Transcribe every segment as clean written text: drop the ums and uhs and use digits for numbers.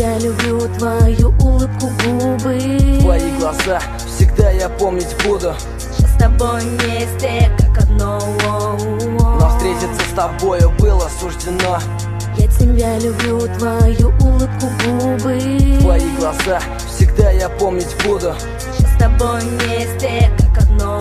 тебя люблю, твою улыбку, губы. Твои глаза всегда я помнить буду. С тобой вместе, как одно. Но встретиться с тобою было суждено. Я тебя люблю, твою улыбку, губы. Твои глаза всегда я помнить буду. С тобой вместе, как одно.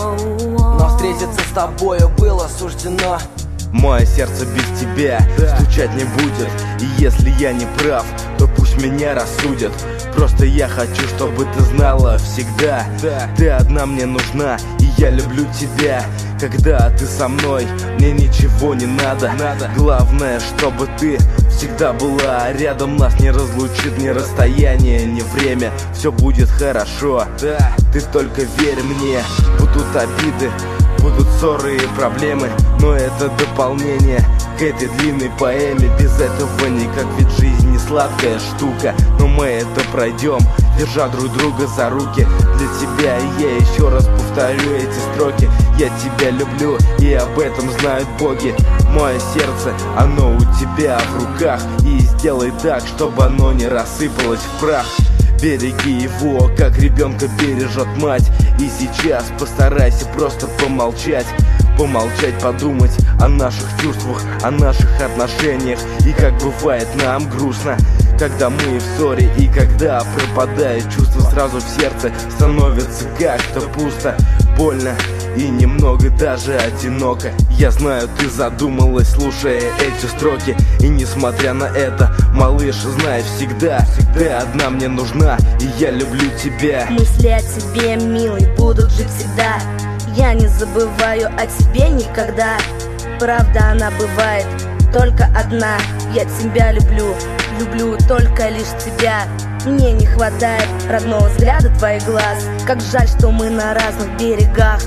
Но встретиться с тобою было суждено. Мое сердце без тебя стучать не будет. И если я не прав, то пусть меня рассудят. Просто я хочу, чтобы ты знала всегда, ты одна мне нужна, и я люблю тебя. Когда ты со мной, мне ничего не надо. Главное, чтобы ты всегда была рядом. Нас не разлучит ни расстояние, ни время. Все будет хорошо, ты только верь мне. Будут обиды, будут ссоры и проблемы, но это дополнение к этой длинной поэме. Без этого никак, ведь жизнь не сладкая штука. Но мы это пройдем, держа друг друга за руки. Для тебя и я еще раз повторю эти строки. Я тебя люблю, и об этом знают боги. Мое сердце, оно у тебя в руках. И сделай так, чтобы оно не рассыпалось в прах. Береги его, как ребенка бережет мать. И сейчас постарайся просто помолчать. Помолчать, подумать о наших чувствах, о наших отношениях. И как бывает нам грустно, когда мы в ссоре. И когда пропадает чувство, сразу в сердце становится как-то пусто, больно и немного даже одиноко. Я знаю, ты задумалась, слушая эти строки. И несмотря на это, малыш, знай всегда, ты одна мне нужна, и я люблю тебя. Мысли о тебе, милый, будут жить всегда. Я не забываю о тебе никогда. Правда, она бывает только одна. Я тебя люблю, люблю только лишь тебя. Мне не хватает родного взгляда твоих глаз. Как жаль, что мы на разных берегах.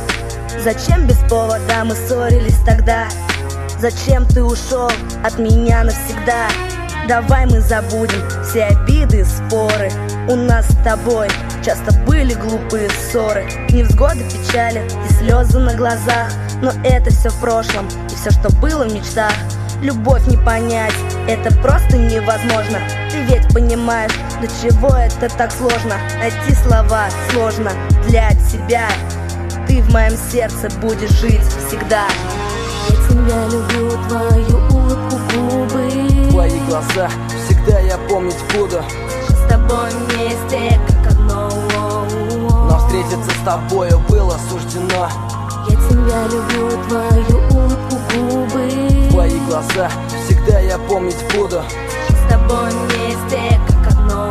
Зачем без повода мы ссорились тогда? Зачем ты ушел от меня навсегда? Давай мы забудем все обиды и споры. У нас с тобой часто были глупые ссоры, невзгоды, печали и слезы на глазах. Но это все в прошлом, и все, что было в мечтах. Любовь не понять, это просто невозможно. Ты ведь понимаешь, для чего это так сложно. Найти слова сложно для тебя. Ты в моем сердце будешь жить всегда. Я тебя люблю, твою улыбку, губы. Твои глаза всегда я помнить буду. С тобой вместе, как одно. Но встретиться с тобою было суждено. Я тебя люблю, твою улыбку, губы. Твои глаза всегда я помнить буду. С тобой вместе, как одно.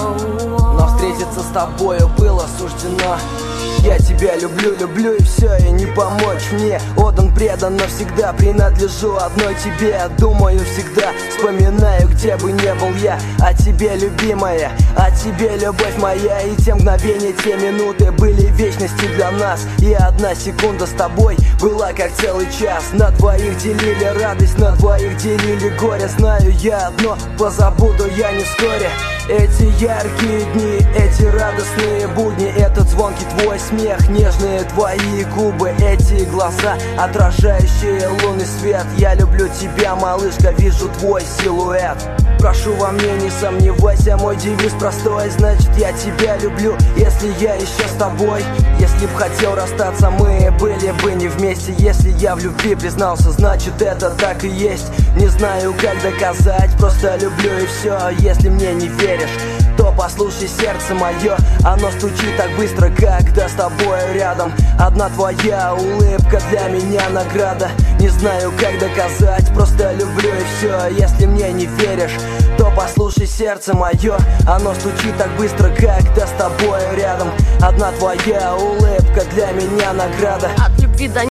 Но встретиться с тобою было суждено. Я тебя люблю, люблю и все, и не помочь мне. Отдан, предан, навсегда принадлежу одной тебе. Думаю всегда, вспоминаю, где бы не был я. О тебе, любимая, о тебе, любовь моя. И те мгновения, те минуты были вечности для нас. И одна секунда с тобой была как целый час. На двоих делили радость, на двоих делили горе. Знаю я одно, позабуду я не вскоре. Эти яркие дни, эти радостные будни, этот звонкий твой смех, нежные твои губы, эти глаза, отражающие лунный свет. Я люблю тебя, малышка, вижу твой силуэт. Прошу во мне, не сомневайся, мой девиз простой. Значит, я тебя люблю, если я еще с тобой. Если б хотел расстаться, мы были бы не вместе. Если я в любви признался, значит это так и есть. Не знаю, как доказать, просто люблю и все. Если мне не веришь, то послушай сердце мое. Оно стучит так быстро, когда с тобой рядом. Одна твоя улыбка для меня награда. Не знаю, как доказать, просто люблю и все. Если мне не веришь, то послушай сердце мое. Оно стучит так быстро, когда с тобой рядом. Одна твоя улыбка для меня награда. От любви до